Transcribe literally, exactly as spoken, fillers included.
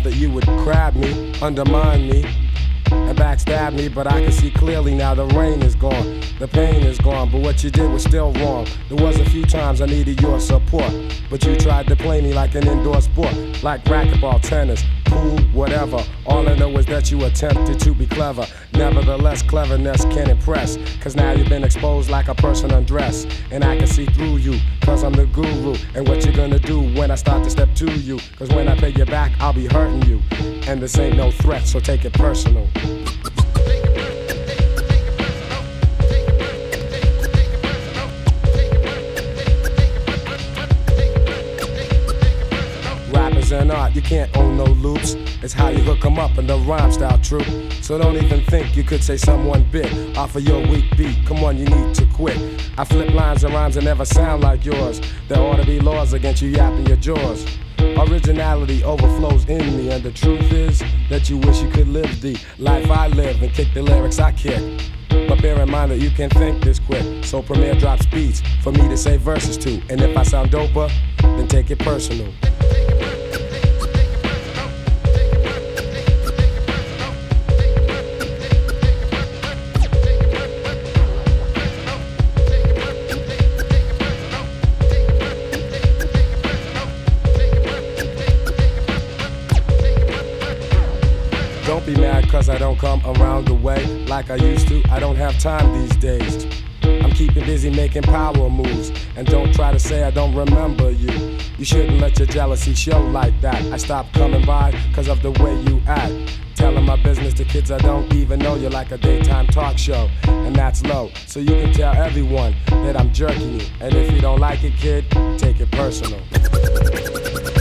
that you would grab me, undermine me, and backstab me, but I can see clearly now the rain is gone, the pain is gone, but what you did was still wrong. There was a few times I needed your support, but you tried to play me like an indoor sport, like racquetball, tennis, pool, whatever. All I know is that you attempted to be clever. Nevertheless, cleverness can impress, cause now you've been exposed like a person undressed, and I can see through you, cause I'm the guru. And what you gonna do when I start to step to you? Cause when I pay you back, I'll be hurting you, and this ain't no threat, so take it personal. Rappers and art, you can't own no loops. It's how you hook 'em up and the rhyme style true. So don't even think you could say someone bit off of your weak beat. Come on, you need to quit. I flip lines and rhymes that never sound like yours. There ought to be laws against you yapping your jaws. Originality overflows in me, and the truth is that you wish you could live the life I live and kick the lyrics I kick. But bear in mind that you can think this quick, so Premier drops beats for me to say verses to. And if I sound doper, then take it personal. Don't be mad cause I don't come around the way like I used to. I don't have time these days. I'm keeping busy making power moves. And don't try to say I don't remember you. You shouldn't let your jealousy show like that. I stopped coming by cause of the way you act. Telling my business to kids I don't even know. You're like a daytime talk show, and that's low. So you can tell everyone that I'm jerking you. And if you don't like it, kid, take it personal.